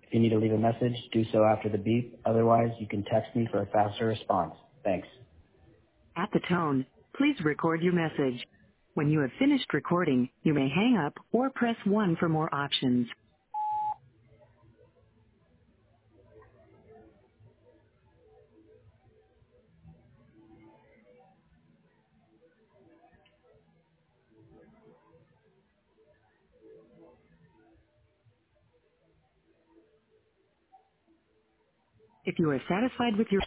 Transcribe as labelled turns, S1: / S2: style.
S1: If you need to leave a message, do so after the beep. Otherwise, you can text me for a faster response. Thanks. At the tone, please record your message. When you have finished recording, you may hang up or press 1 for more options. If you are satisfied with your